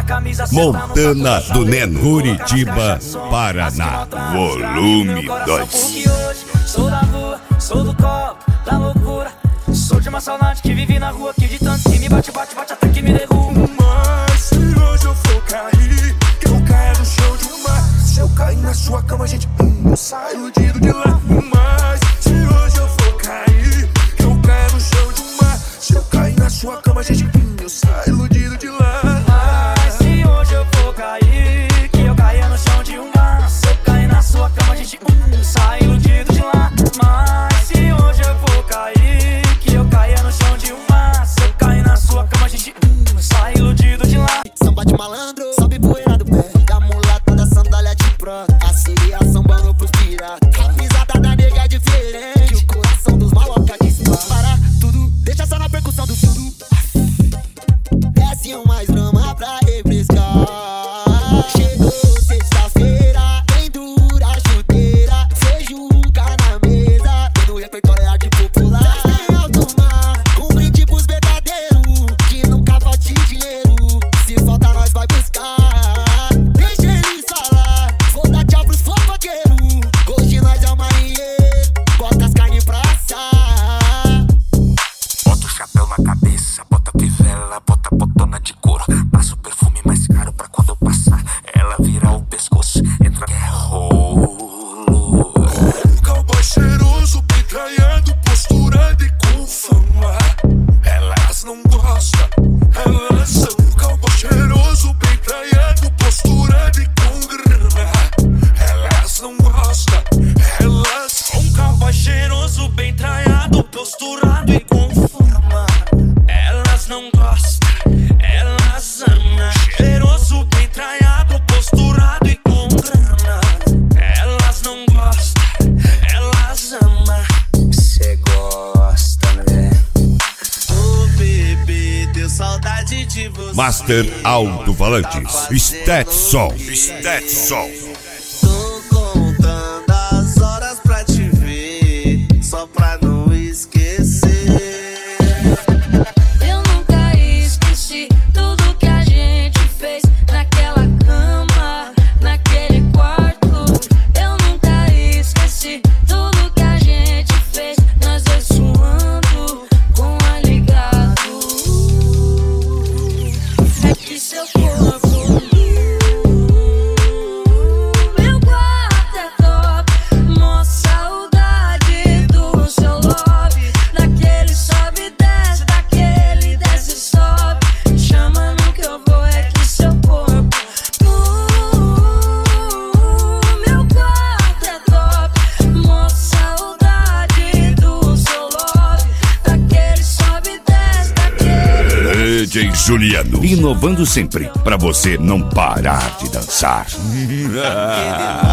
Montana do Neno, Curitiba, Paraná. Volume 2. Sou da rua, sou do copo, da loucura. Sou de uma saudade que vive na rua, que de tanto que me bate, bate, bate até que me derruba. Mas se hoje eu for cair, que eu caia no chão de um mar. Se eu cair na sua cama, gente, eu saio iludido de lá. Mas se hoje eu for cair, que eu caia no chão de um mar. Se eu cair na sua cama, gente, eu saio iludido de lá. Mas se hoje eu for cair, que eu caia no chão de um mar. Se eu cair na sua cama, gente, eu saio iludido de lá. Mas se hoje eu for cair, que eu caia no chão de um mar. Se eu cair na sua cama, gente, eu saio iludido de lá. Samba de malandro, sobe poeira do pé da mulata da sandália de prata. A sereia sambando pros piratas. A pisada da nega é diferente, o coração dos maloca dispara. Para tudo, deixa só na percussão do fundo. Desce mais drama pra refrescar. Chegou sexta-feira, pendura a chuteira, feijuca na mesa, e no repertório é arte popular. Tem alto mar, um brinde pros verdadeiros, que nunca falte dinheiro, se falta nós vai buscar. Deixa eles falar, vou dar tchau pros fofoqueiros, hoje nós é o marinheiro, bota as carnes pra assar. Bota o chapéu na cabeça, bota a fivela, bota a botona de couro. Passa o perfume mais caro pra quando eu passar ela virar o pescoço, entra que é rolo. Cowboy cheiroso, bem traiado, posturado e com fama. Elas não gostam, elas são. Cowboy cheiroso, bem traiado, posturado e com grana. Elas não gostam, elas são. Cowboy cheiroso, bem traiado, posturado e com forma. Elas não gostam, elas amam. Cheiroso, bem traiado, posturado e com grana. Elas não gostam, elas amam. Cê gosta, né? Ô bebê, deu saudade de você. Master Alto-Falantes, Stetson. Tô contando as horas pra te ver, só pra não esquecer. Eu nunca esqueci tudo que a gente fez naquela cama, naquele quarto. Eu nunca esqueci tudo que a gente fez, nós dois suando com ar ligado. É que seu corpo, meu quarto é top, mó saudade do seu love. Daquele sobe e desce, daquele desce e sobe. Chama no que eu vou, é que seu corpo. Meu quarto é top, mó saudade do seu love. Daquele sobe e desce, daquele. DJ Juliano, inovando sempre pra você não parar de dançar.